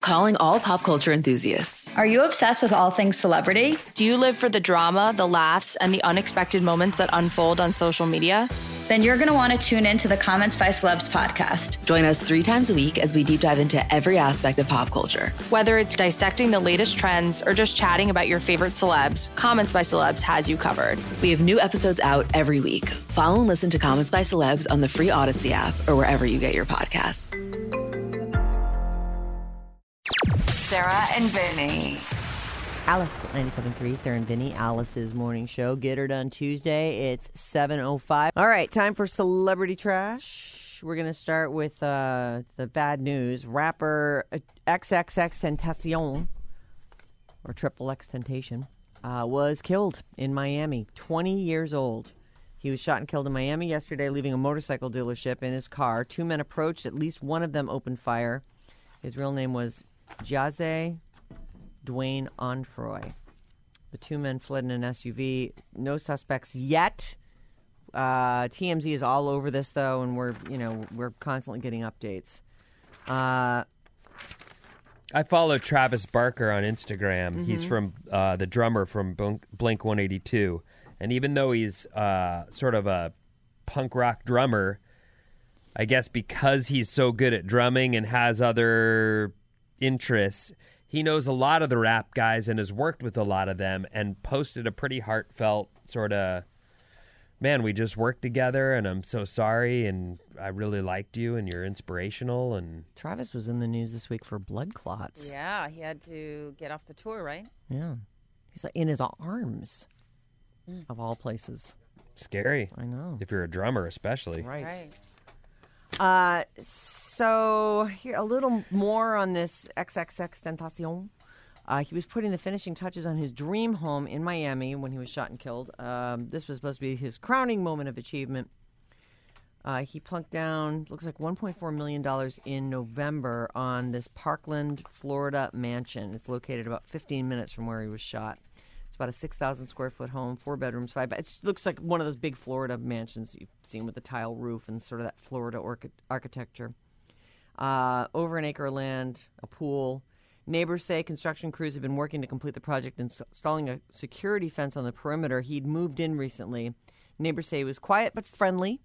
Calling all pop culture enthusiasts. Are you obsessed with all things celebrity? Do you live for the drama, the laughs, and the unexpected moments that unfold on social media? Then you're going to want to tune in to the Comments by Celebs podcast. Join us 3 times a week as we deep dive into every aspect of pop culture. Whether it's dissecting the latest trends or just chatting about your favorite celebs, Comments by Celebs has you covered. We have new episodes out every week. Follow and listen to Comments by Celebs on the free Odyssey app or wherever you get your podcasts. Sarah and Vinny. Alice, 97.3, Sarah and Vinny, Alice's morning show. Get her done Tuesday. It's 7:05. All right, time for Celebrity Trash. We're going to start with the bad news. Rapper XXXTentacion, or Triple X Temptation, was killed in Miami, 20 years old. He was shot and killed in Miami yesterday, leaving a motorcycle dealership in his car. 2 men approached. At least one of them opened fire. His real name was Jose Dwayne Onfroy. The 2 men fled in an SUV. No suspects yet. TMZ is all over this though, and we're constantly getting updates. I follow Travis Barker on Instagram. Mm-hmm. He's from the drummer from Blink 182, and even though he's sort of a punk rock drummer, I guess because he's so good at drumming and has other interests, he knows a lot of the rap guys and has worked with a lot of them, and posted a pretty heartfelt sort of, man, we just worked together and I'm so sorry and I really liked you and you're inspirational. And Travis was in the news this week for blood clots. Yeah, he had to get off the tour, right? Yeah. He's like in his arms, of all places. Scary. I know. If you're a drummer especially. Right. So here a little more on this XXXTentacion. He was putting the finishing touches on his dream home in Miami when he was shot and killed. This was supposed to be his crowning moment of achievement. He plunked down, looks like $1.4 million in November on this Parkland, Florida mansion. It's located about 15 minutes from where he was shot. It's about a 6,000 square foot home, 4 bedrooms, 5 baths. It looks like one of those big Florida mansions you've seen with the tile roof and sort of that Florida architecture. Over an acre of land, a pool. Neighbors say construction crews have been working to complete the project, installing a security fence on the perimeter. He'd moved in recently. Neighbors say he was quiet but friendly.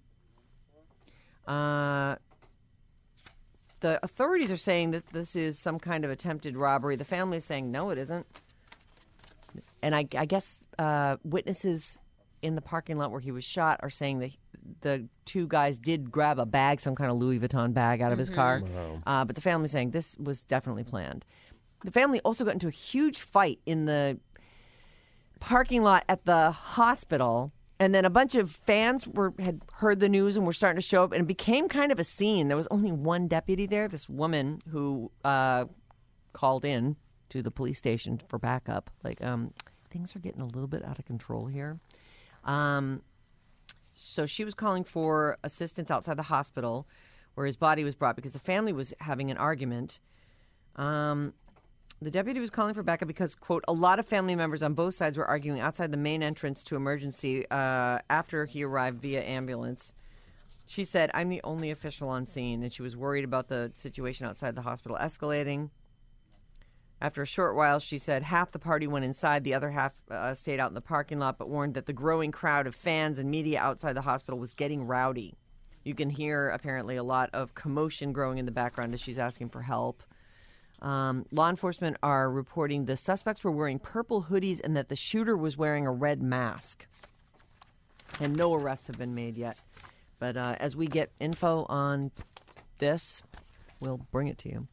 The authorities are saying that this is some kind of attempted robbery. The family is saying, no, it isn't. And I guess witnesses in the parking lot where he was shot are saying that the 2 guys did grab a bag, some kind of Louis Vuitton bag out of his car. Wow. But the family's saying this was definitely planned. The family also got into a huge fight in the parking lot at the hospital. And then a bunch of fans had heard the news and were starting to show up. And it became kind of a scene. There was only one deputy there, this woman who called in to the police station for backup. Like, things are getting a little bit out of control here. So she was calling for assistance outside the hospital where his body was brought because the family was having an argument. The deputy was calling for backup because, quote, a lot of family members on both sides were arguing outside the main entrance to emergency after he arrived via ambulance. She said, I'm the only official on scene, and she was worried about the situation outside the hospital escalating. After a short while, she said half the party went inside, the other half stayed out in the parking lot, but warned that the growing crowd of fans and media outside the hospital was getting rowdy. You can hear, apparently, a lot of commotion growing in the background as she's asking for help. Law enforcement are reporting the suspects were wearing purple hoodies and that the shooter was wearing a red mask. And no arrests have been made yet. But as we get info on this, we'll bring it to you.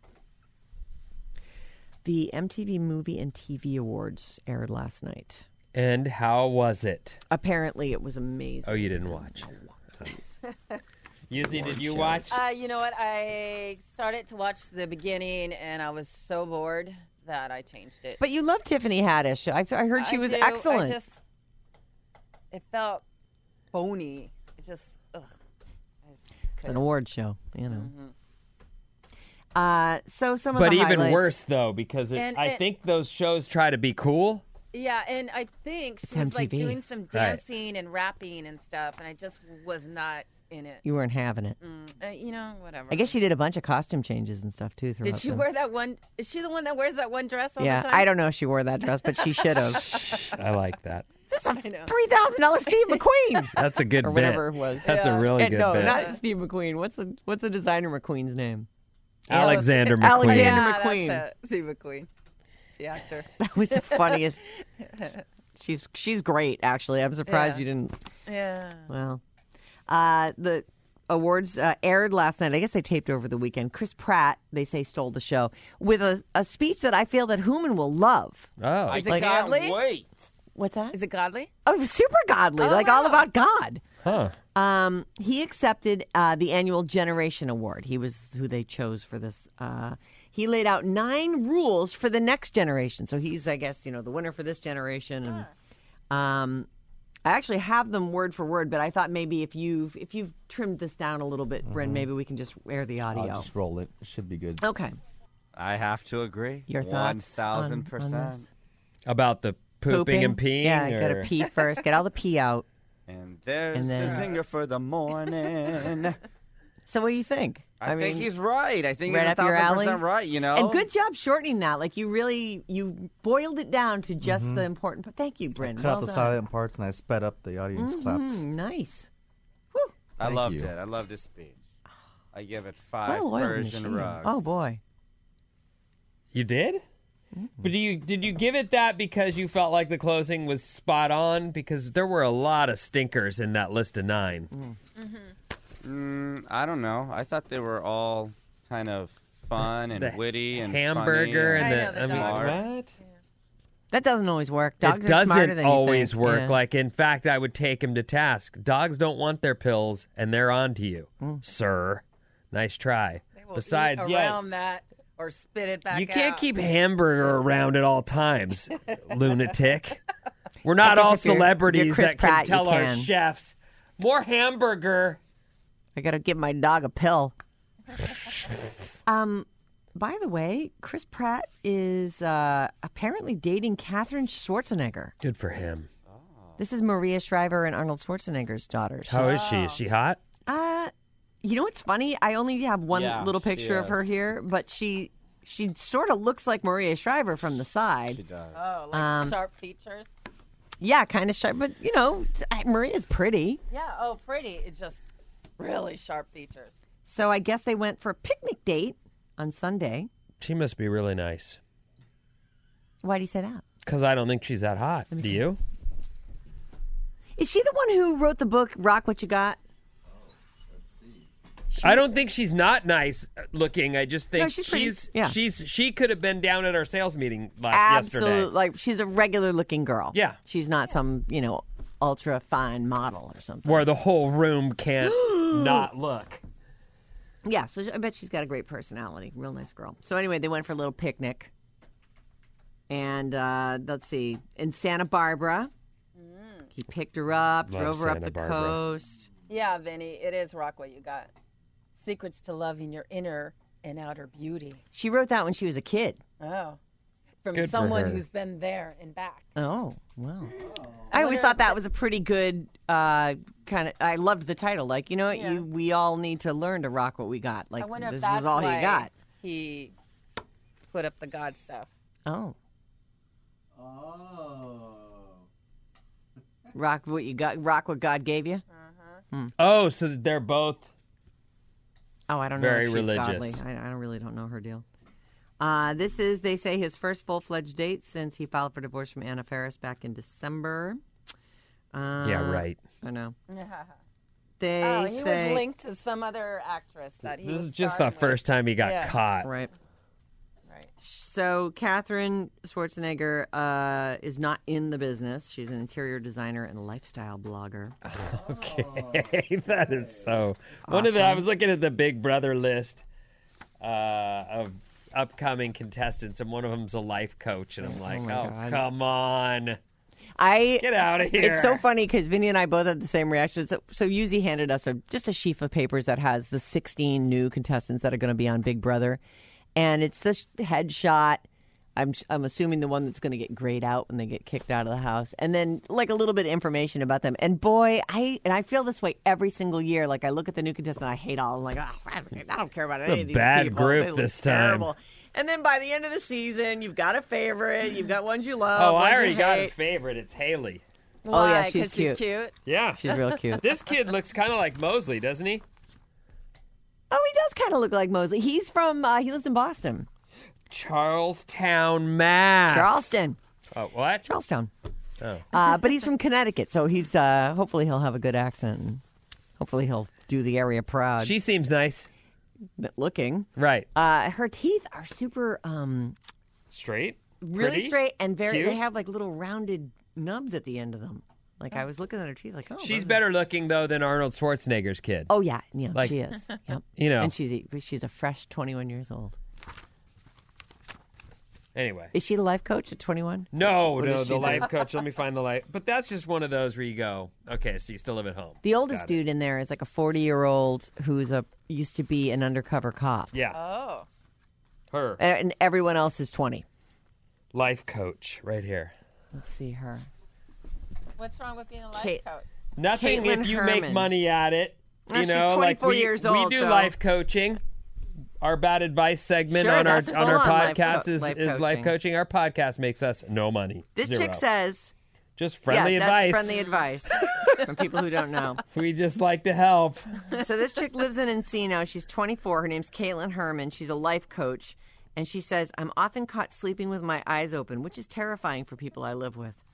The MTV Movie and TV Awards aired last night. And how was it? Apparently, it was amazing. Oh, you didn't watch. Yuzi, did you watch? You know what? I started to watch the beginning, and I was so bored that I changed it. But you love Tiffany Haddish. I heard she was excellent. It felt phony. It just, ugh. It's an award show, you know. Mm-hmm. So some of the highlights. But even worse, though, because I think those shows try to be cool. Yeah, and I think she was like doing some dancing and rapping and stuff, and I just was not in it. You weren't having it. Whatever. I guess she did a bunch of costume changes and stuff too. Did she wear that one? Is she the one that wears that one dress all the time? I don't know if she wore that dress, but she should have. I like that. This is a $3,000 Steve McQueen. That's a good or bit. whatever it was. That's a really good no, bit. not Steve McQueen. What's the designer McQueen's name? Alexander McQueen. Alexander McQueen. That's Steve McQueen, the actor. That was the funniest. She's great, actually. I'm surprised Yeah. you didn't. Yeah. Well, the awards aired last night. I guess they taped over the weekend. Chris Pratt, they say, stole the show with a speech that I feel that Hooman will love. Oh, Is it godly? Wait. What's that? Is it godly? Oh, it was super godly, all wow. about God. huh. He accepted the annual Generation Award. He was who they chose for this. He laid out 9 rules for the next generation. So he's, I guess, the winner for this generation. And, I actually have them word for word, but I thought maybe if you've trimmed this down a little bit, Bryn, maybe we can just air the audio. I'll just roll it. It should be good. Okay. I have to agree. Your thoughts 1,000%. on this? About the pooping and peeing? Yeah, or... got to pee first. Get all the pee out. And there's And then- the zinger for the morning. So what do you think? I think he's right. I think right he's up your 1,000% alley? right, And good job shortening that. Like you boiled it down to just the important part. Thank you, Bryn. Cut Well out the done. silent parts and I sped up the audience claps. Nice. I Thank loved you. it. I loved his speech. I give it What 5 a loyal Persian machine. rugs. Oh boy. You did? But did you give it that because you felt like the closing was spot on? Because there were a lot of stinkers in that list of 9. I don't know. I thought they were all kind of fun and The witty and hamburger funny and I know, the dog. what? That doesn't always work. Dogs it are smarter doesn't than you always think. work. Yeah. Like, in fact, I would take him to task. Dogs don't want their pills, and they're on to you, sir. Nice try. They will Besides, eat yeah, around that or spit it back you can't out. keep hamburger around at all times, lunatic. We're not guess all if you're celebrities Chris that can Pratt, you tell our can. chefs more hamburger. I got to give my dog a pill. By the way, Chris Pratt is apparently dating Katherine Schwarzenegger. Good for him. This is Maria Shriver and Arnold Schwarzenegger's daughter. How is she? Is she hot? You know what's funny? I only have one Yeah, little she picture of her is. here, but she sort of looks like Maria Shriver from the side. She does. Oh, like sharp features? Yeah, kind of sharp, but Maria's pretty. Yeah, oh, pretty. It's just really sharp features. So I guess they went for a picnic date on Sunday. She must be really nice. Why do you say that? Because I don't think she's that hot. Do you? Is she the one who wrote the book Rock What You Got? I don't think she's not nice looking. I just think No, she's pretty. Yeah. she could have been down at our sales meeting yesterday. Absolutely. Like, she's a regular looking girl. Yeah. She's not some, ultra fine model or something. Where the whole room can't not look. Yeah, so I bet she's got a great personality. Real nice girl. So anyway, they went for a little picnic. And let's see, in Santa Barbara, he picked her up, Love drove her up Santa the Barbara. coast. Yeah, Vinny, it is Rock What You Got. Secrets to loving your inner and outer beauty. She wrote that when she was a kid. Oh. From Good for someone her. who's been there and back. Oh, wow. I always thought that was a pretty good kind of. I loved the title. Like, you know what? Yeah. We all need to learn to rock what we got. Like, I wonder if this that's is all why you got. he put up the God stuff. Oh. Rock what you got. Rock what God gave you. Oh, so they're both. Oh, I don't know Very if she's religious. godly. I really don't know her deal. This is, they say, his first full-fledged date since he filed for divorce from Anna Faris back in December. Yeah, right. I know. Yeah. They He say was linked to some other actress that he This was is just the starring with. first time he got Yeah. caught. right. Right. So Katherine Schwarzenegger is not in the business. She's an interior designer and lifestyle blogger. Okay, that is so. One of the I was looking at the Big Brother list of upcoming contestants, and one of them's a life coach, and I'm like, my oh God. come on, I get out of here! It's so funny because Vinny and I both had the same reaction. So Yuzi handed us just a sheaf of papers that has the 16 new contestants that are going to be on Big Brother. And it's this headshot I'm assuming the one that's going to get grayed out when they get kicked out of the house. And then like a little bit of information about them. And boy, I feel this way every single year. Like I look at the new contestants and I hate all of them. Like, I don't care about any of these bad people. group They look this time. terrible. And then by the end of the season, you've got a favorite. You've got ones you love. Oh, ones I you already got a hate. favorite. It's Haley. Oh, yeah, Why? she's 'Cause she's cute. cute. Yeah. She's real cute. This kid looks kind of like Mosley, doesn't he? Oh, he does kind of look like Mosley. He's from, he lives in Boston. Charlestown, Mass. Charleston. Oh, what? Charlestown. Oh. But he's from Connecticut, so he's, hopefully he'll have a good accent. And hopefully he'll do the area proud. She seems nice. Looking. Right. Her teeth are super, Straight? really Pretty? straight and very, Cute? they have like little rounded nubs at the end of them. Like I was looking at her teeth like, oh. She's those are- better looking, though, than Arnold Schwarzenegger's kid. Oh, yeah, Like- she is. Yep. You know. And she's a fresh 21 years old. Anyway. Is she the life coach at 21? No, What no, is the she life then? coach. Let me find the life. But that's just one of those where you go, okay, so you still live at home. The oldest Got it. dude in there is like a 40-year-old who's used to be an undercover cop. Yeah. Oh. Her. And everyone else is 20. Life coach right here. Let's see her. What's wrong with being a life Kate- coach? Nothing Caitlin if you make Herman. money at it. Well, You she's know, 24 like years we old, do so- life coaching. Our bad advice segment Sure, on our that's on our full-on life podcast co- is life life coaching. coaching. Our podcast makes us no money. This Zero. chick says, just friendly yeah, advice. that's friendly advice from people who don't know. We just like to help. So this chick lives in Encino. She's 24. Her name's Caitlin Herman. She's a life coach. And she says, I'm often caught sleeping with my eyes open, which is terrifying for people I live with.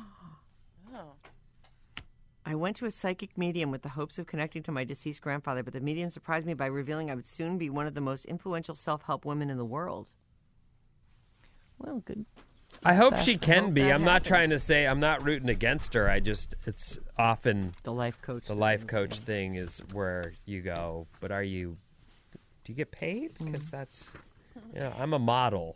I went to a psychic medium with the hopes of connecting to my deceased grandfather, but the medium surprised me by revealing I would soon be one of the most influential self-help women in the world. Well, good. I hope That- she I can hope be. that I'm not happens. trying to say I'm not rooting against her. It's often The life coach. the life coach thing is where you go, but do you get paid? Because that's, I'm a model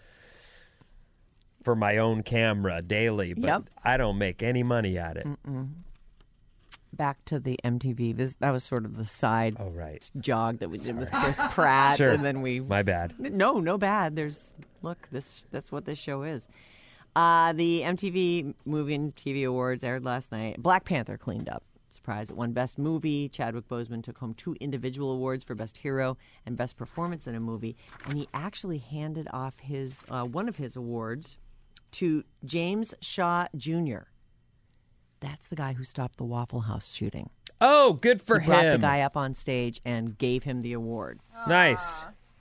for my own camera daily, but Yep. I don't make any money at it. Back to the MTV. That was sort of the side Oh, right. jog that we did with Chris Pratt, Sure. and then we. My bad. No bad. That's what this show is. The MTV Movie and TV Awards aired last night. Black Panther cleaned up. Surprise! It won Best Movie. Chadwick Boseman took home 2 individual awards for Best Hero and Best Performance in a Movie, and he actually handed off his one of his awards to James Shaw Jr. That's the guy who stopped the Waffle House shooting. Oh, good for He brought the him. guy up on stage and gave him the award. Nice.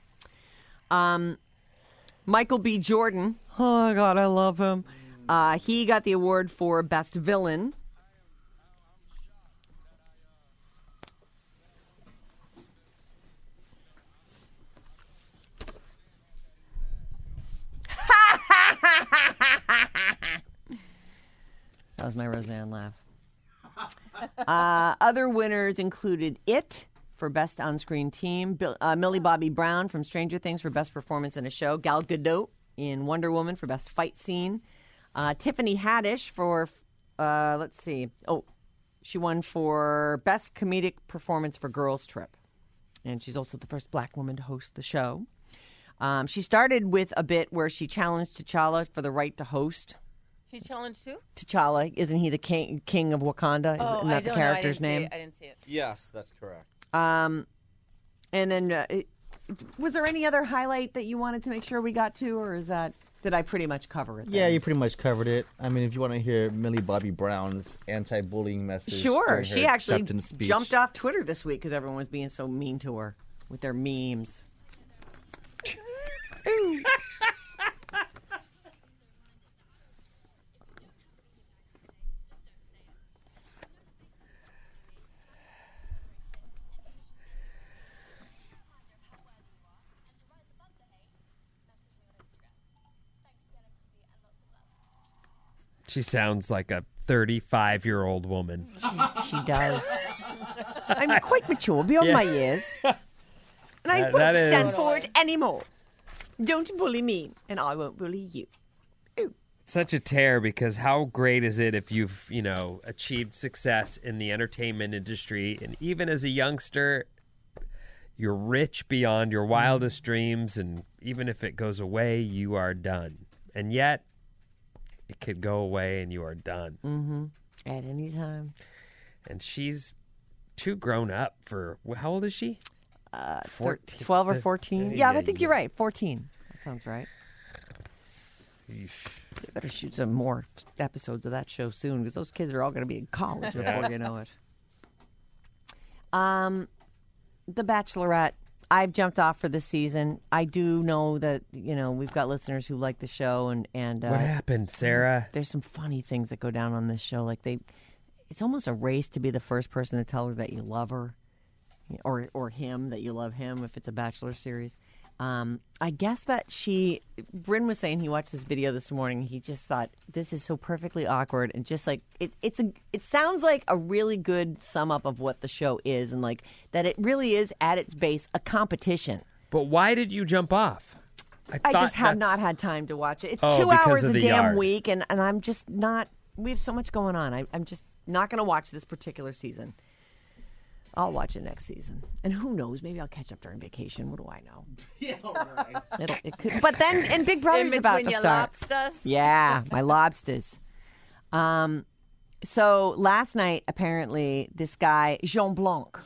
Michael B. Jordan. Oh, my God, I love him. He got the award for Best Villain. That was my Roseanne laugh. Other winners included It for Best On-Screen Team, Millie Bobby Brown from Stranger Things for Best Performance in a Show, Gal Gadot in Wonder Woman for Best Fight Scene, Tiffany Haddish for, she won for Best Comedic Performance for Girls Trip. And she's also the first black woman to host the show. She started with a bit where she challenged T'Challa for the right to host. She challenged who? T'Challa, isn't he the king of Wakanda? Isn't that the character's name? I didn't see it. Yes, that's correct. And then, was there any other highlight that you wanted to make sure we got to, or did I pretty much cover it? Yeah, then? you pretty much covered it. I mean, if you want to hear Millie Bobby Brown's anti-bullying message, Sure, during she her actually acceptance speech. jumped off Twitter this week because everyone was being so mean to her with their memes. She sounds like a 35-year-old woman. She does. I'm quite mature beyond my years. And I That- won't that is- stand for it anymore. Don't bully me, and I won't bully you. Such a tear, because how great is it if you've, achieved success in the entertainment industry, and even as a youngster, You're rich beyond your wildest dreams, and even if it goes away, you are done. And yet, it could go away and you are done. Mm-hmm. At any time. And she's too grown up for, how old is she? 12 or 14. Yeah, I think you're right. 14. That sounds right. They better shoot some more episodes of that show soon because those kids are all going to be in college before you know it. The Bachelorette, I've jumped off for this season. I do know that, we've got listeners who like the show. And what happened, Sarah? There's some funny things that go down on this show. Like it's almost a race to be the first person to tell her that you love her. Or him, that you love him if it's a Bachelor series. I guess that Bryn was saying he watched this video this morning. He just thought, this is so perfectly awkward. And just like, it sounds like a really good sum up of what the show is. And like, that it really is at its base a competition. But why did you jump off? I just have not had time to watch it. It's 2 hours a damn week. And I'm just not, we have so much going on. I'm just not going to watch this particular season. I'll watch it next season. And who knows? Maybe I'll catch up during vacation. What do I know? Yeah, all right. It could, but then, and Big Brother's about to start. Lobsters? Yeah, my lobsters. So last night, apparently, this guy, Jean Blanc.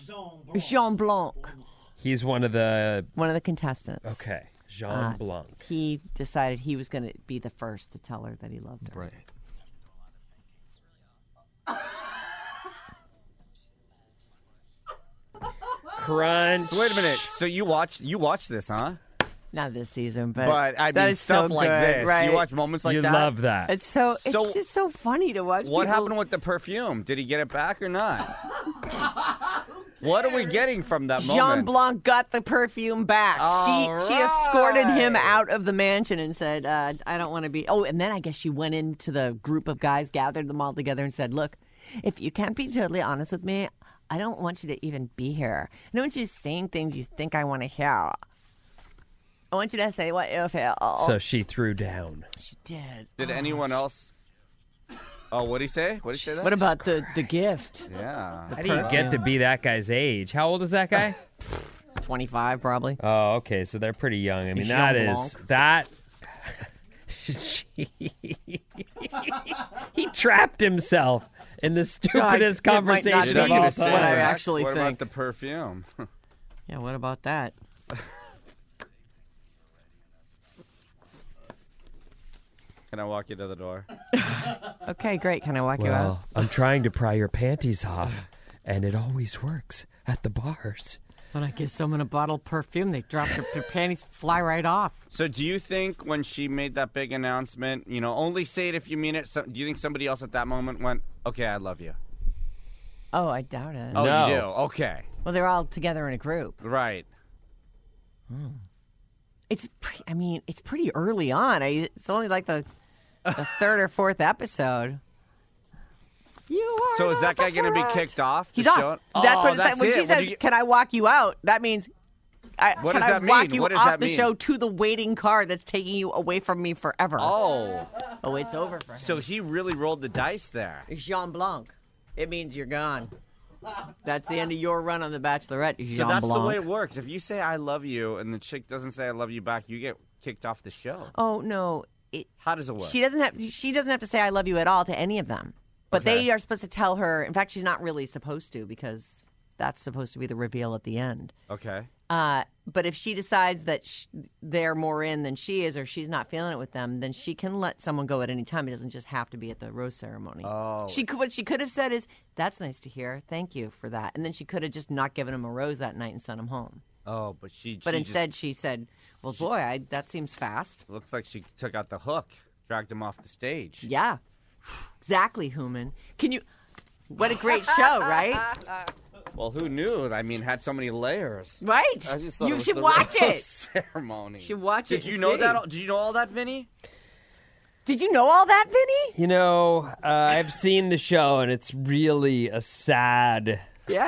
He's one of the contestants. Okay, Jean Blanc. He decided he was going to be the first to tell her that he loved her. Right. Crunch. Wait a minute. So you watch this, huh? Not this season, but I that mean is stuff so like good, this. right? You watch moments like you that. You love that. It's just so funny to watch. What people... happened with the perfume? Did he get it back or not? What are we getting from that moment? Jean Blanc got the perfume back. She escorted him out of the mansion and said, I don't want to be... Oh, and then I guess she went into the group of guys, gathered them all together and said, look, if you can't be totally honest with me, I don't want you to even be here. I don't want you saying things you think I want to hear. I want you to say what you feel. So she threw down. She did. Did anyone else... Oh, what'd he say? What'd he say that? What about the gift? Yeah. How do you get to be that guy's age? How old is that guy? 25, probably. Oh, okay. So they're pretty young. I mean, he trapped himself in the stupidest conversation of all time. What I actually think. What about the perfume? Yeah, what about that? Can I walk you to the door? Okay, great. Can I walk you out? I'm trying to pry your panties off, and it always works at the bars. When I give someone a bottle of perfume, they drop their panties, fly right off. So do you think when she made that big announcement, only say it if you mean it, do you think somebody else at that moment went, okay, I love you? Oh, I doubt it. Oh, No. you do? Okay. Well, they're all together in a group. Right. It's pretty early on. It's only like the third or fourth episode. So is that guy going to be kicked off? He's off. That's what it said. When she says, "Can I walk you out?" That means, what does can I that walk mean? you What does off that the mean? show to the waiting car that's taking you away from me forever? Oh, it's over for him. So he really rolled the dice there. Jean Blanc. It means you're gone. That's the end of your run on The Bachelorette, Jean So that's Blanc. the way it works. If you say I love you and the chick doesn't say I love you back, you get kicked off the show. Oh no. How does it work? She doesn't have to say I love you at all to any of them. But they are supposed to tell her. In fact, she's not really supposed to because that's supposed to be the reveal at the end. Okay. But if she decides that they're more in than she is, or she's not feeling it with them, then she can let someone go at any time. It doesn't just have to be at the rose ceremony. Oh. What she could have said is, "That's nice to hear. Thank you for that." And then she could have just not given him a rose that night and sent him home. Oh, but instead she said, "Well, boy, that seems fast." Looks like she took out the hook, dragged him off the stage. Yeah. Exactly, Human. What a great show, right? Well, who knew? I mean, had so many layers. Right. I just thought You it was should the watch real it. ceremony. You should watch it. Did you know that? Did you know all that, Vinny? Did you know all that, Vinny? I've seen the show, and it's really a sad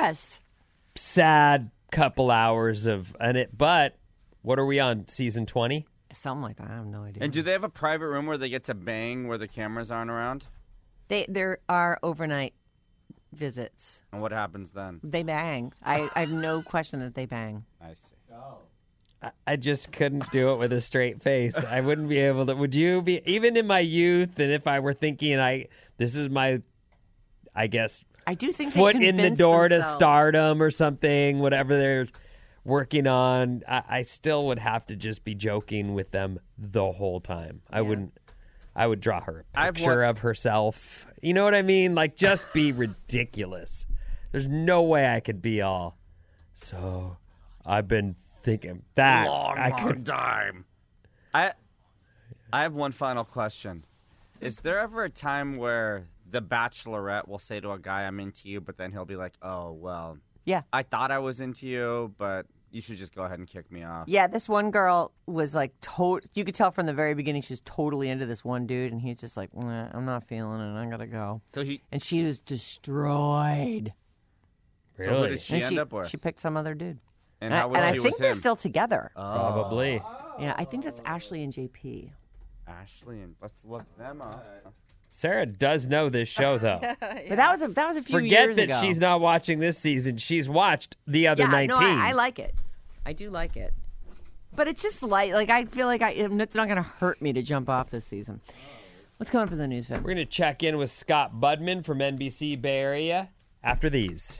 couple hours of it. But what are we on, season 20? Something like that. I have no idea. And do they have a private room where they get to bang where the cameras aren't around? There are overnight visits. And what happens then? They bang. I have no question that they bang. I see. I just couldn't do it with a straight face. I wouldn't be able to. Would you be, even in my youth, and if I were thinking this is my, I guess, I do think foot they in the convince door to themselves. stardom or something, whatever they're working on, I still would have to just be joking with them the whole time. I would draw her a picture of herself. You know what I mean? Like, just be ridiculous. There's no way I could be all, so I've been thinking that. Long time. I have one final question. Is there ever a time where the Bachelorette will say to a guy, I'm into you, but then he'll be like, oh, well, Yeah. I thought I was into you, but you should just go ahead and kick me off. Yeah, this one girl was like, you could tell from the very beginning she was totally into this one dude, and he's just like, I'm not feeling it, I gotta go. And she was destroyed. Really? So who did she end up with? She picked some other dude. And how was I she think with they're him? still together. Probably. Yeah, I think that's Ashley and JP. Ashley and let's look them up. Sarah does know this show, though. But that was a few Forget years that ago. she's not watching this season. She's watched the other 19. No, I like it. I do like it. But it's just like I feel like it's not going to hurt me to jump off this season. What's coming up in the news, Vin? We're going to check in with Scott Budman from NBC Bay Area after these.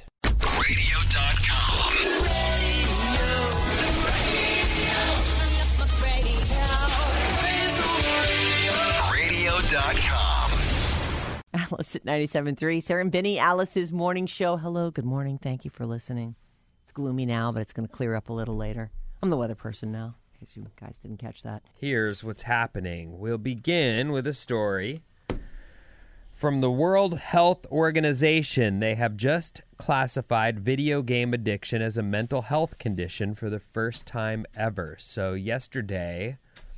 Radio.com. Alice at 97.3. Sarah and Benny, Alice's morning show. Hello, good morning. Thank you for listening. It's gloomy now, but it's going to clear up a little later. I'm the weather person now, in case you guys didn't catch that. Here's what's happening. We'll begin with a story from the World Health Organization. They have just classified video game addiction as a mental health condition for the first time ever. So yesterday,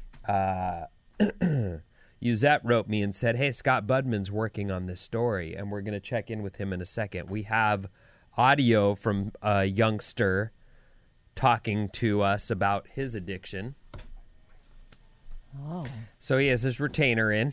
Yuzette wrote me and said, hey, Scott Budman's working on this story, and we're going to check in with him in a second. We have audio from a youngster talking to us about his addiction. Oh. So he has his retainer in.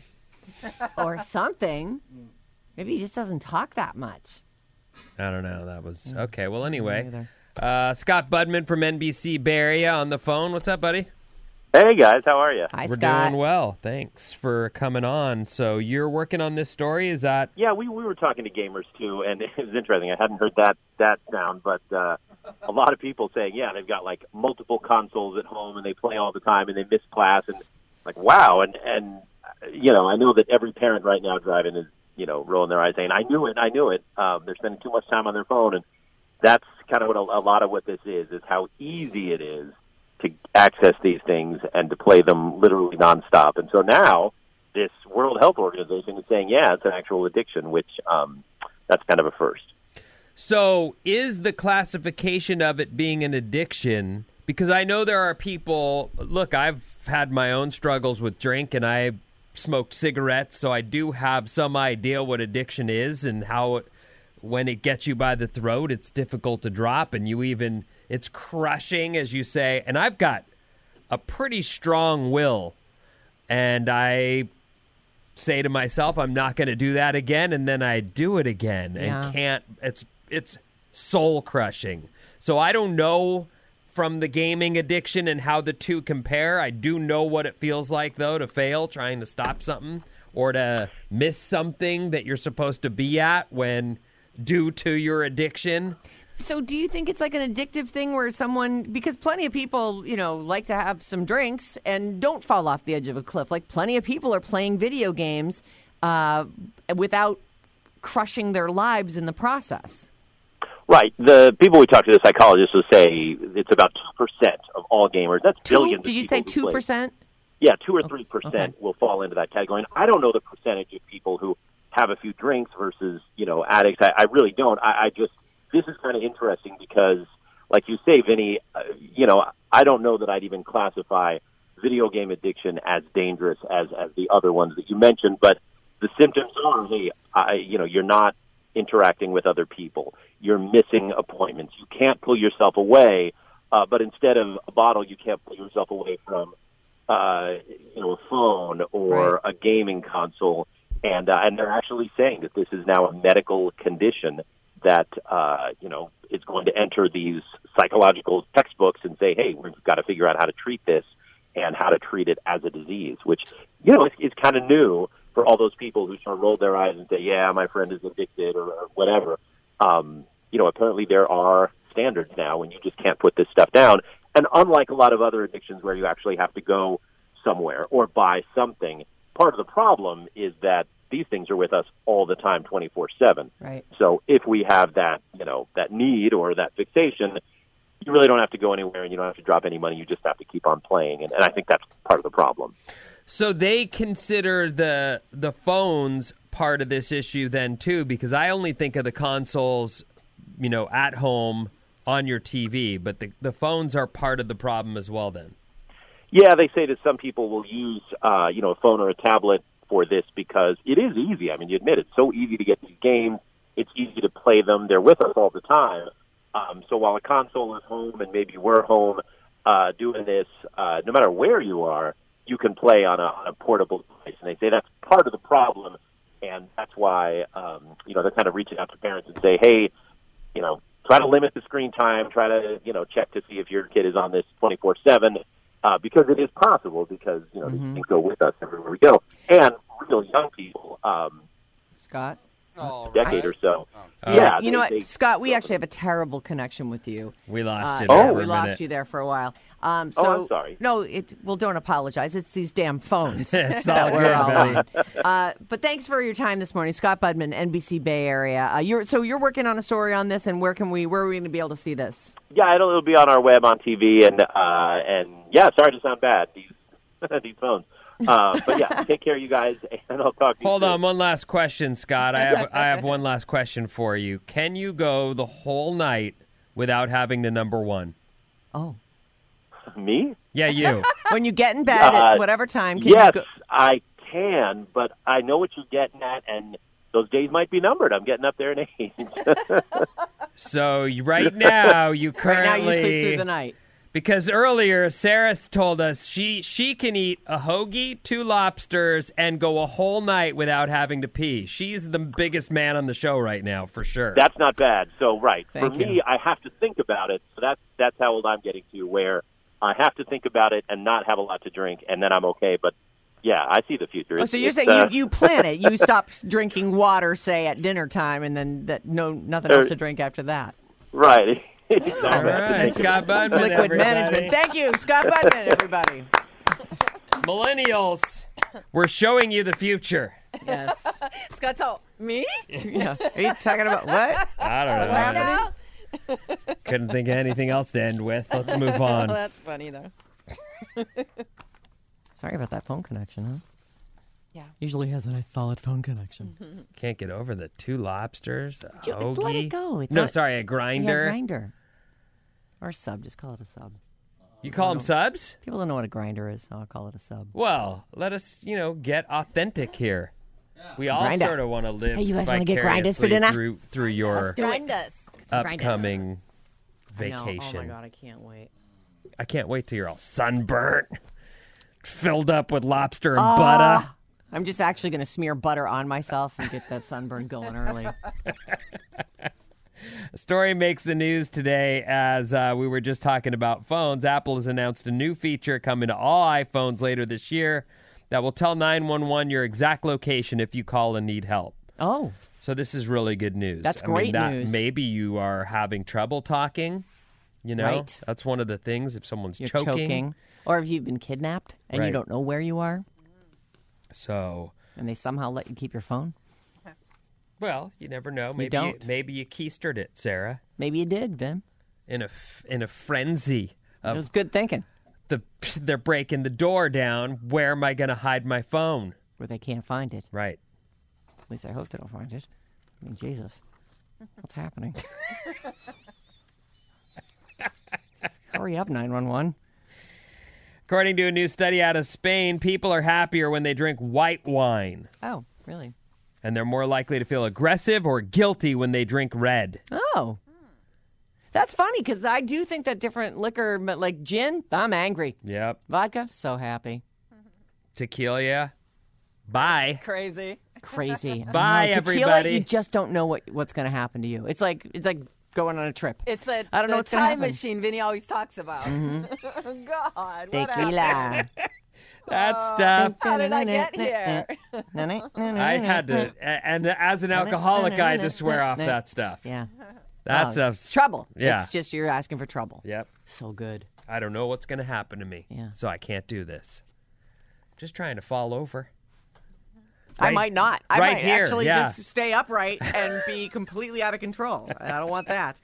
Or something. Maybe he just doesn't talk that much. I don't know. That was... Okay, well, anyway. Scott Budman from NBC Bay Area on the phone. What's up, buddy? Hey, guys. How are you? Hi, We're Scott. doing well. Thanks for coming on. So you're working on this story? Is that... Yeah, we were talking to gamers, too, and it was interesting. I hadn't heard that sound, but a lot of people saying, yeah, they've got, like, multiple consoles at home, and they play all the time, and they miss class, and, like, wow. And you know, I know that every parent right now driving is, you know, rolling their eyes saying, I knew it. They're spending too much time on their phone, and that's kind of what a lot of what this is how easy it is to access these things and to play them literally nonstop. And so now this World Health Organization is saying, yeah, it's an actual addiction, which that's kind of a first. So is the classification of it being an addiction, because I know there are people, look, I've had my own struggles with drink and I smoked cigarettes, so I do have some idea what addiction is and how when it gets you by the throat, it's difficult to drop, and it's crushing, as you say. And I've got a pretty strong will, and I say to myself, I'm not going to do that again, and then I do it again and can't. It's soul crushing. So I don't know from the gaming addiction and how the two compare. I do know what it feels like, though, to fail trying to stop something or to miss something that you're supposed to be at when due to your addiction. So do you think it's like an addictive thing where because plenty of people, you know, like to have some drinks and don't fall off the edge of a cliff. Like plenty of people are playing video games without crushing their lives in the process. Right. The people we talk to, the psychologists, will say it's about 2% of all gamers. That's billions. Did you say 2%? Yeah, 2 or 3% will fall into that category. And I don't know the percentage of people who have a few drinks versus, you know, addicts. I really don't. This is kind of interesting because, like you say, Vinny, you know, I don't know that I'd even classify video game addiction as dangerous as the other ones that you mentioned. But the symptoms are, you know, you're not interacting with other people. You're missing appointments. You can't pull yourself away, but instead of a bottle, you can't pull yourself away from, you know, a phone or a gaming console. And they're actually saying that this is now a medical condition that, is going to enter these psychological textbooks and say, hey, we've got to figure out how to treat this and how to treat it as a disease, which, is kind of new for all those people who sort of roll their eyes and say, yeah, my friend is addicted or whatever. Apparently there are standards now when you just can't put this stuff down. And unlike a lot of other addictions where you actually have to go somewhere or buy something, part of the problem is that these things are with us all the time, 24/7. Right. So if we have that, that need or that fixation, you really don't have to go anywhere and you don't have to drop any money. You just have to keep on playing. And I think that's part of the problem. So they consider the phones part of this issue then, too, because I only think of the consoles, at home on your TV, but the phones are part of the problem as well then. Yeah, they say that some people will use, a phone or a tablet for this because it is easy. I mean, you admit it's so easy to get these games. It's easy to play them. They're with us all the time. So while a console is home and maybe we're home doing this, no matter where you are, you can play on a portable device. And they say that's part of the problem, and that's why, they're kind of reaching out to parents and say, hey, try to limit the screen time, try to, check to see if your kid is on this 24/7. Because it is possible, because these things go with us everywhere we go, and real young people, Scott, a decade or so. Yeah, Scott, we actually have a terrible connection with you. We lost you there. We lost you there for a while. I'm sorry. No, don't apologize. It's these damn phones. It's all good, buddy. But thanks for your time this morning, Scott Budman, NBC Bay Area. You're working on a story on this, and where are we going to be able to see this? Yeah, it'll be on our web, on TV, and yeah, sorry to sound bad, these phones. But yeah, take care, you guys, and I'll talk to you Hold soon. on, one last question, Scott. I have one last question for you. Can you go the whole night without having to number one? Oh. Me? Yeah, you. When you get in bed at whatever time, can yes, you go? I can, but I know what you're getting at, and those days might be numbered. I'm getting up there in age. So right now, you currently... Right now you sleep through the night. Because earlier, Sarah told us she can eat a hoagie, 2 lobsters, and go a whole night without having to pee. She's the biggest man on the show right now, for sure. That's not bad. So, right. Thank For you. me, I have to think about it. So that's how old I'm getting to, where I have to think about it and not have a lot to drink, and then I'm okay. But, yeah, I see the future. Oh, so you're saying you plan it. You stop drinking water, say, at dinner time, and then nothing else to drink after that. Right. All right, Scott Budman, Liquid everybody. management. Thank you, Scott Budman, everybody. Millennials, we're showing you the future. Yes. Scott's all, me? Yeah. Are you talking about what? I don't know. What's happening? Couldn't think of anything else to end with. Let's move on. Well, that's funny, though. Sorry about that phone connection, huh? Yeah. Usually has a nice solid phone connection. Can't get over the 2 lobsters, a Let hoagie. it go. It's No, not- sorry, a Yeah, grinder. grinder. Or a sub. Just call it a sub. You call them subs? People don't know what a grinder is, so I'll call it a sub. Well, let us, get authentic here. We all Grinder. sort of want to live Hey, you guys wanna get grinders for vicariously dinner? through your Grind us. upcoming I know. vacation. Oh, my God, I can't wait. I can't wait till you're all sunburnt, filled up with lobster and butter. I'm just actually going to smear butter on myself and get that sunburn going early. A story makes the news today as we were just talking about phones. Apple has announced a new feature coming to all iPhones later this year that will tell 911 your exact location if you call and need help. Oh. So this is really good news. That's great news. Maybe you are having trouble talking, Right. That's one of the things if someone's You're choking. Or if you've been kidnapped and Right. you don't know where you are. So, and they somehow let you keep your phone. Well, you never know. Maybe don't. Maybe you keistered it, Sarah. Maybe you did, Vim. In a frenzy of It was good thinking. they're breaking the door down. Where am I going to hide my phone? Where they can't find it. Right. At least I hope they don't find it. I mean, Jesus. What's happening? Hurry up, 911. According to a new study out of Spain, people are happier when they drink white wine. Oh, really? And they're more likely to feel aggressive or guilty when they drink red. Oh. That's funny because I do think that different liquor, but like gin, I'm angry. Yep. Vodka, so happy. Tequila, bye. Crazy. Crazy. Bye, No, tequila, everybody. You just don't know what's going to happen to you. It's like going on a trip. It's a I don't know the what's gonna time happen. machine Vinny always talks about. God, what Tequila. happened? That stuff. How did I get here? I had to, and as an alcoholic, I had to swear off that stuff. Yeah. That stuff's trouble. Yeah. It's just you're asking for trouble. Yep. So good. I don't know what's going to happen to me. Yeah. So I can't do this. Just trying to fall over. I Right- might not. I right might here, actually yeah. just stay upright and be completely out of control. I don't want that.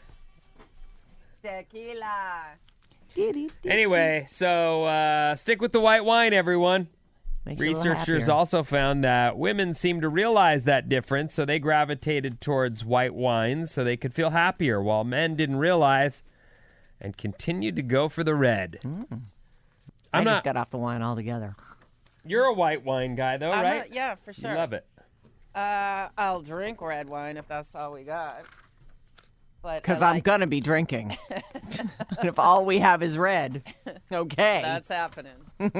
Tequila. Anyway, so stick with the white wine, everyone. Makes you a little Researchers happier. also found that women seem to realize that difference, so they gravitated towards white wines so they could feel happier, while men didn't realize and continued to go for the red. I just got off the wine altogether. You're a white wine guy, though, right? Yeah, for sure. You love it. I'll drink red wine if that's all we got. But Because I I'm like- going to be drinking. And if all we have is red, okay. That's happening.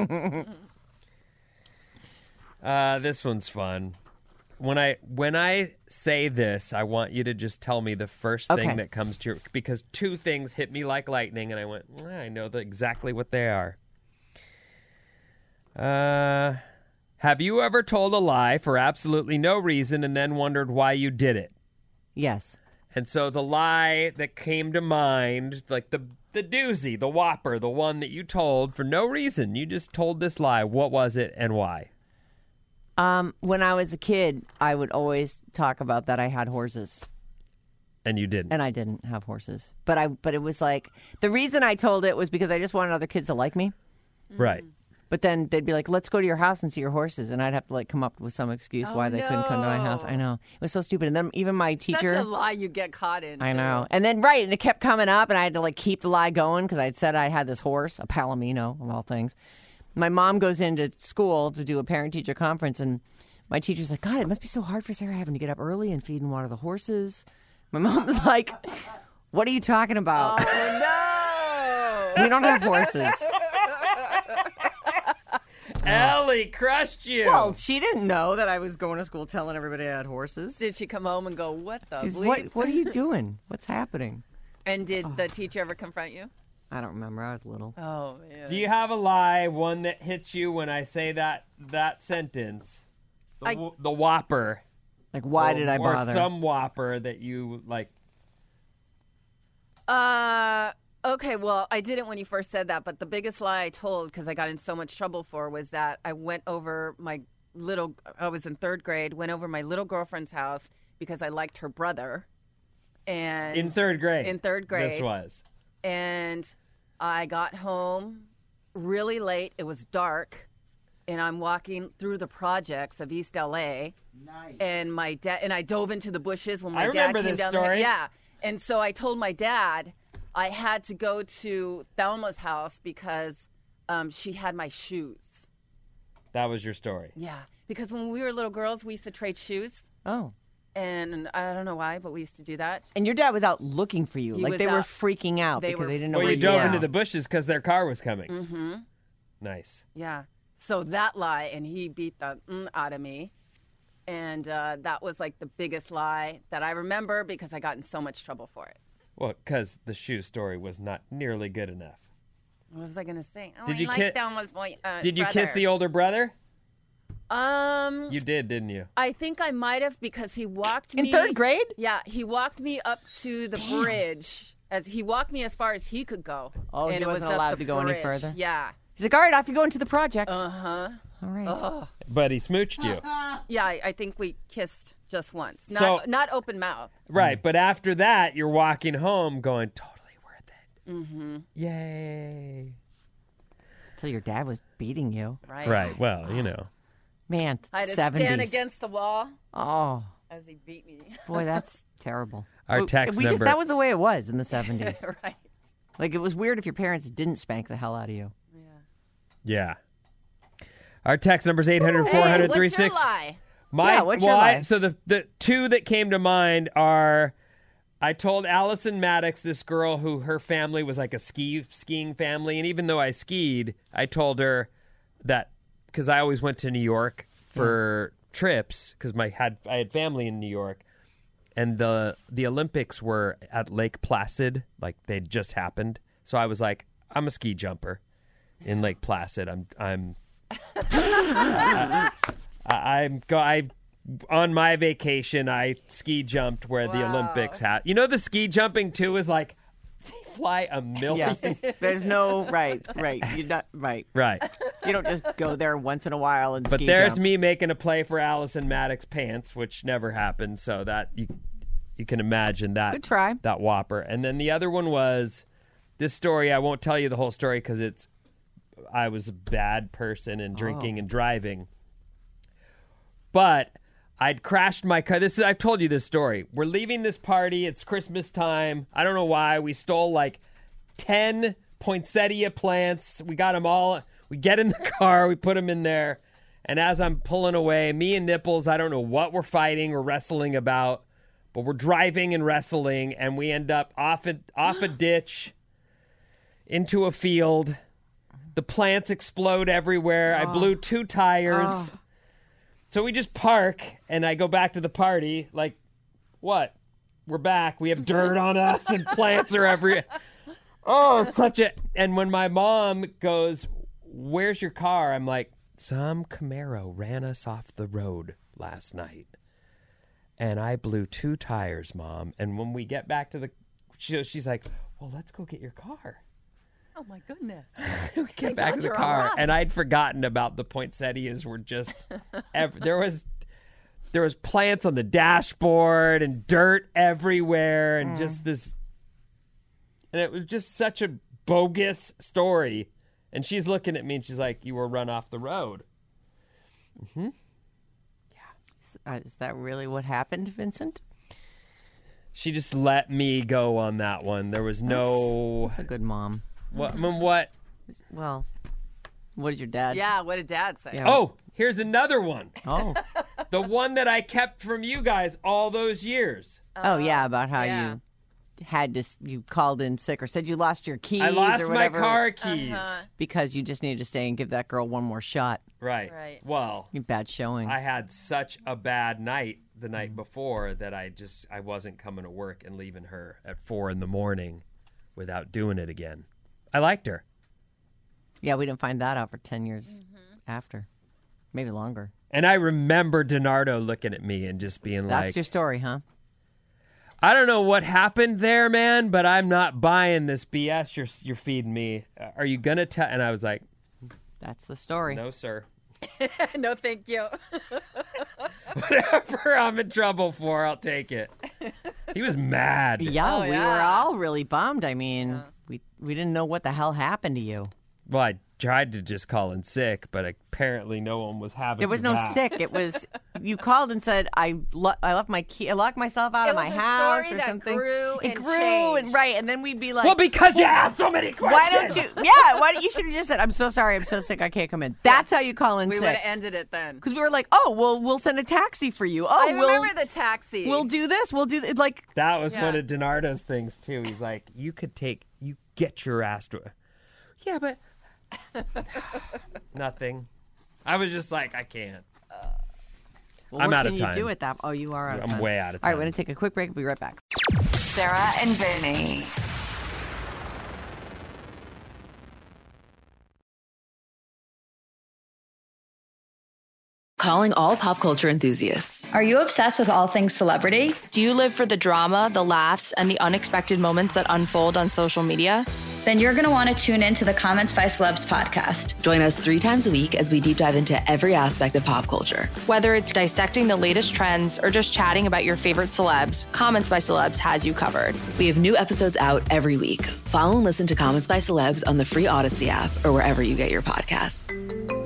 This one's fun. When I say this, I want you to just tell me the first thing Okay. that comes to your, because two things hit me like lightning, and I went, I know exactly what they are. Have you ever told a lie for absolutely no reason and then wondered why you did it? Yes. And so the lie that came to mind, like the doozy, the whopper, the one that you told for no reason, you just told this lie. What was it and why? When I was a kid, I would always talk about that I had horses. And you didn't. And I didn't have horses. But it was like, the reason I told it was because I just wanted other kids to like me. Right. But then they'd be like, let's go to your house and see your horses. And I'd have to like come up with some excuse why they couldn't come to my house. I know. It was so stupid. And then even my teacher. Such a lie you get caught in. I too. know. And then, right, and it kept coming up, and I had to like keep the lie going because I'd said I had this horse, a Palomino, of all things. My mom goes into school to do a parent-teacher conference, and my teacher's like, God, it must be so hard for Sarah having to get up early and feed and water the horses. My mom's like, what are you talking about? Oh, no. We don't have horses. Ellie crushed you. Well, she didn't know that I was going to school telling everybody I had horses. Did she come home and go, what the She's, bleep? what are you doing? What's happening? And did the teacher ever confront you? I don't remember. I was little. Oh, man. Do you have a lie, one that hits you when I say that sentence? The whopper. Like, why did I bother? Or some whopper that you, like... Okay, well, I didn't when you first said that, but the biggest lie I told, because I got in so much trouble for, was that I went over I was in third grade, went over my little girlfriend's house because I liked her brother. And In third grade. In third grade. This was. And I got home really late. It was dark. And I'm walking through the projects of East LA. Nice. And my dad, and I dove into the bushes when my I dad remember came this down story. there. Yeah. And so I told my dad I had to go to Thelma's house because she had my shoes. That was your story. Yeah. Because when we were little girls, we used to trade shoes. Oh. And I don't know why, but we used to do that. And your dad was out looking for you. He like was they were out. freaking out They because were they didn't know Well, where you you dove were. into the bushes because their car was coming. Mm-hmm. Nice. Yeah. So that lie, and he beat the out of me. And that was like the biggest lie that I remember because I got in so much trouble for it. Well, because the shoe story was not nearly good enough. What was I going to say? Oh, Did I you like ki- Thelma's boy, Did you brother. kiss the older brother? You did, didn't you? I think I might have because he walked me In third grade? Yeah, he walked me up to the bridge. As he walked me as far as he could go. Oh, and he it was wasn't up allowed the to go any bridge. further? Yeah. He's like, all right, off you go into the projects. Uh-huh. All right. But he smooched you. Yeah, I think we kissed just once. So- Not open mouth. Right, but after that, you're walking home going, totally worth it. Mm-hmm. Yay. Until your dad was beating you. Right. Right, well, you know. Man, I had to 70s. stand against the wall Oh, as he beat me. boy, that's terrible. Our We- text we just, number- that was the way it was in the 70s. Right. Like, it was weird if your parents didn't spank the hell out of you. Yeah. Our text number is 800 Hey, 400 what's your 36. lie? Yeah, what's your lie? So the two that came to mind are, I told Allison Maddox, this girl who her family was like a skiing family, and even though I skied, I told her that because I always went to New York for trips because I had family in New York, and the Olympics were at Lake Placid, like they'd just happened. So I was like, I'm a ski jumper in Lake Placid. I'm on my vacation. I ski jumped where the Olympics had. You know, the ski jumping too is like they fly a million. Yes. There's no right. You're not right. Right. You don't just go there once in a while and But ski there's jump. me making a play for Allison Maddox pants, which never happened. So that you can imagine that. Good try. That whopper. And then the other one was this story. I won't tell you the whole story because I was a bad person and drinking and driving. But I'd crashed my car. I've told you this story. We're leaving this party. It's Christmas time. I don't know why. We stole like 10 poinsettia plants. We got them all. We get in the car. We put them in there. And as I'm pulling away, me and Nipples, I don't know what we're fighting or wrestling about, but we're driving and wrestling, and we end up off a ditch into a field. The plants explode everywhere. I blew 2 tires. So we just park, and I go back to the party. Like, what? We're back. We have dirt on us, and plants are everywhere. Oh, And when my mom goes, where's your car? I'm like, some Camaro ran us off the road last night, and I blew 2 tires, Mom. And when we get back to she's like, well, let's go get your car. Oh, my goodness. We get back to the car, and I'd forgotten about the poinsettias were just there was plants on the dashboard and dirt everywhere and just this, and it was just such a bogus story. And she's looking at me and she's like, you were run off the road. Mm-hmm. Yeah. Is that really what happened, Vincent? She just let me go on that one. There was no... That's a good mom. What? Well, what did your dad... Yeah, what did Dad say? Yeah. Oh, here's another one. Oh. The one that I kept from you guys all those years. About how you you called in sick or said you lost your keys I lost or my whatever. car keys. Because you just needed to stay and give that girl one more shot. Right. Well, You bad showing. I had such a bad night the night before that I wasn't coming to work and leaving her at 4 a.m. without doing it again. I liked her. Yeah, we didn't find that out for 10 years after. Maybe longer. And I remember DiNardo looking at me and just being like... That's your story, huh? I don't know what happened there, man, but I'm not buying this BS you're feeding me. Are you going to tell... And I was like... That's the story. No, sir. No, thank you. Whatever I'm in trouble for, I'll take it. He was mad. Yeah, we were all really bummed. I mean, we didn't know what the hell happened to you. Well, I tried to just call in sick, but apparently no one was having There was no that. sick. It was you called and said I left my key. I locked myself out of my house story or that something. grew it and grew changed. and right, and then we'd be like, Well, because you asked so many questions. why don't you? Yeah, why don't you should have just said, I'm so sorry, I'm so sick, I can't come in. That's how you call in We would sick. have ended it then. Because we were like, oh, well, we'll send a taxi for you. Oh, I remember the taxi. We'll do this. We'll do like. That was one of DiNardo's things too. He's like, you get your ass to. Yeah, but nothing. I was just like, I can't. Well, I'm what out can of time. you do at that? Oh, you are out of time. I'm way out of All right, time. we're going to take a quick break. We'll be right back. Sarah and Vinny. Calling all pop culture enthusiasts. Are you obsessed with all things celebrity? Do you live for the drama, the laughs, and the unexpected moments that unfold on social media? Then you're going to want to tune in to the Comments by Celebs podcast. Join us 3 times a week as we deep dive into every aspect of pop culture. Whether it's dissecting the latest trends or just chatting about your favorite celebs, Comments by Celebs has you covered. We have new episodes out every week. Follow and listen to Comments by Celebs on the free Odyssey app or wherever you get your podcasts.